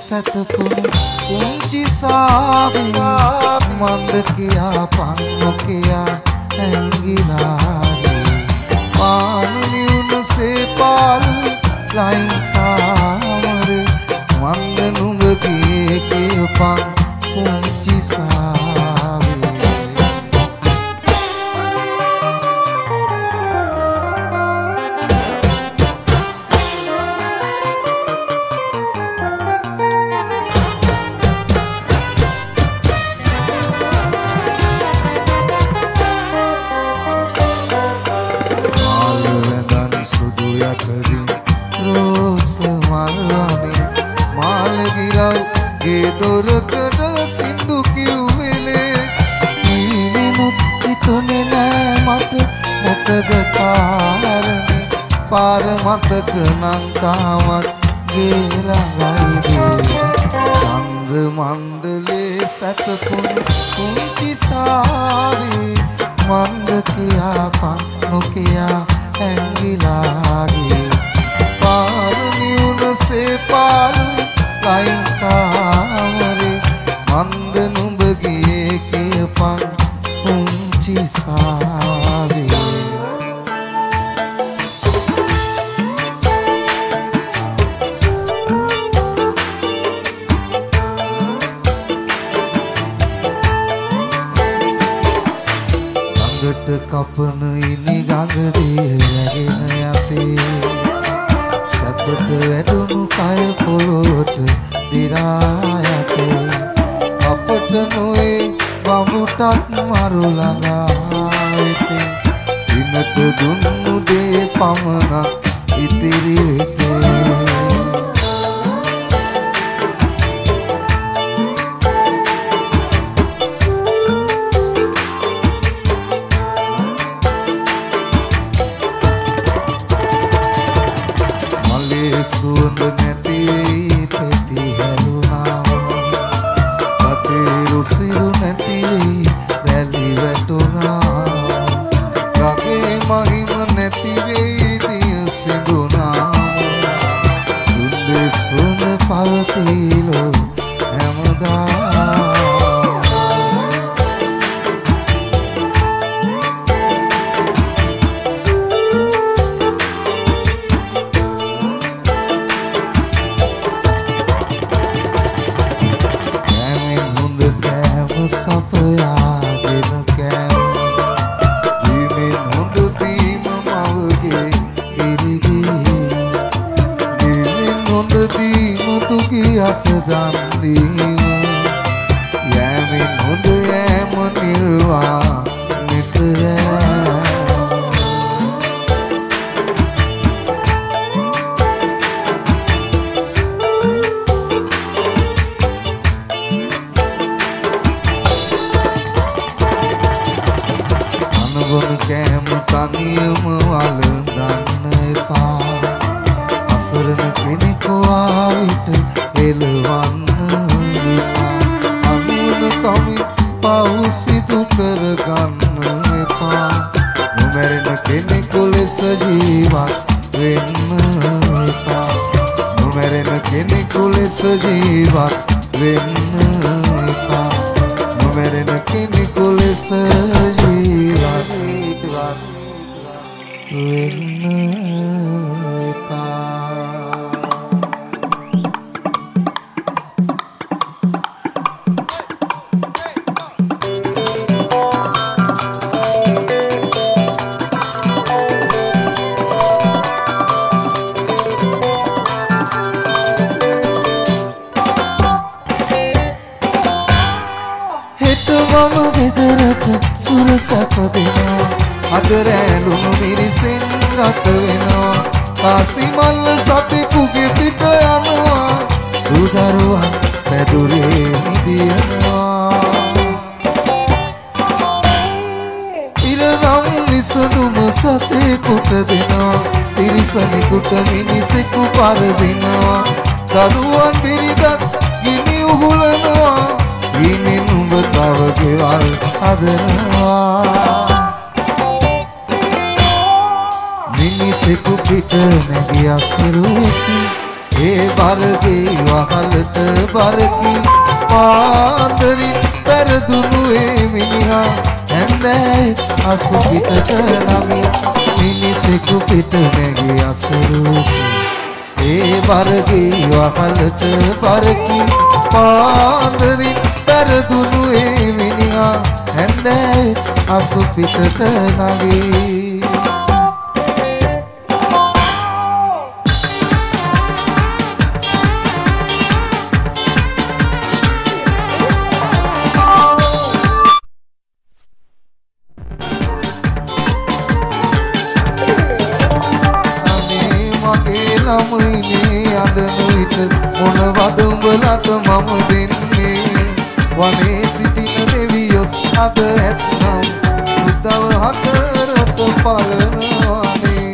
සැතපුණු පුංචි සාවේ මන්ද කියා පන්නු කියා ඇංගිලානේ පානුනි උනසේ පාලු ලයින් කාමරේ මන්ද නුඹ ගියේ කියපන් පුංචි සාවේ දොරකඩ සින්දු කිව්වෙලේ ඊනිනුත් හිතුනේ නෑ මට මොකද කාරණේ පාර මතක නම් තාමත් ගේරවයිද චන්ද්‍ර මණ්ඩලේ සැතපුණු කුංචි සාවේ මන්ද කියා පන්නු කියා ඇංගිලාගේ පාරුනි උනසේ පාරු ලයින් කාමරේ මන්ද නුඹ ගියේ කියපන් පුංචි සාවේ ළඟට කපන ඉනි ගඟේ රැගෙන යතේ සැපට වැටුණු කය පොළොවට දිරා යතේ අපට නොයේ වමුටත් මරු ළඟා වෙතේ දිනට දුන්නු දේ පමණක් ඉතිරි වෙතේ සුවඳ නැති වෙයි පෙති හැලුණා කතේ රුසිරු නැති වෙයි රැලි වැටුණා ගගේ මහිම නැති වෙයි දිය සිඳුණා සුන්දර සුවඳ පවතිලෝ හැමදා සපයාගෙන කෑම දීමෙන් හොඳ දීම මවගේ ඉරිගී දීමෙන් හොඳ දීම දුකියට දන් දීම යෑමෙන් හොඳ යෑම නිර්වා නිතර කෑම තනියම වළඳන්න එපා අසරණ කෙනෙකු ආවිට එළවන්න එපා අනුන කමින් පව් සිදු කරගන්න එපා නොමැරෙන කෙනෙකු ලෙස ජීවත් වෙන්න එපා නොමැරෙන කෙනෙකු ලෙස ජීවත් වෙන්න එපා නොමැරෙන කෙනෙකු ලෙස ජීවත් වෙන්න එපා හෙට මම ගෙදරට සුර සැප දෙනවා අද රැඳුණු මිරිසෙන් ගත වෙනවා කාසි මල්ල සතෙකුගේ පිට යනවා දුදරුවන් පැදුරේ නිදියනවා ඉරනම් විසඳුම සතෙකුට දෙනවා තිරිසනෙකුට මිනිසෙකු පරදිනවා දරුවන් බිරිඳත් ගිනි උහුලනවා ගිනි නුඹ තව ගෙවල් හදනවා මිනිසෙකු පිට නැගී අසරුවෙකි ඒ බරගේ වහලට බරකි පාන්දරි පෙරදුණු ඒ මිනිහා ඇන්දැයි අසු පිටට නමි මිනිසෙකු පිට නැගේ අසරූප ඒ බරගේ වහලට බරකි පාන්දරි පෙරදුණු ඒ මිනිහා ඇන්දැයි අසු පිටට නගේ ළමයිනේ අඬන විට මොනවද උඹලට මම දෙන්නේ වනේ සිටින දෙවියොත් අද ඇත්නම් සුදව හතරට පලනවානේ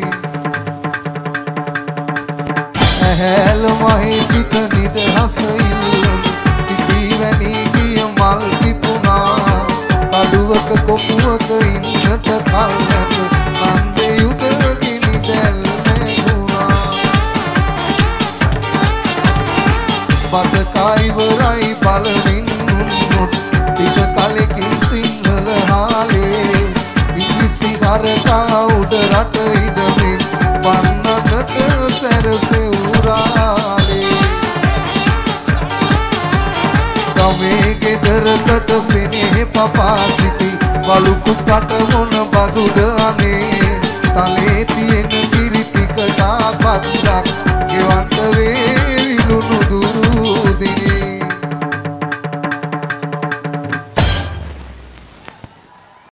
ඇහැල මහේ සිට නිදහස ඉල්ලුම් ඉතිවැනි ගිය මල් තිබුණා කඩුවක කොපුවක ඉන්නට කල් නැත කන්දේ යුද ගිනි දැල් බදකයිවරයි බලමින් මුත් ටික කලකින් සිංහල හාලේ ඉංග්‍රීසි හරකා උඩ රට ඉදමින් වන්නකට සැරසෙවුරාලේ ගමේ ගෙදරකට සෙනෙහ පපා සිටි වලුකු කට මොන බදුද අනේ තලේ තියෙන කිරි ටිකට පත්ලක්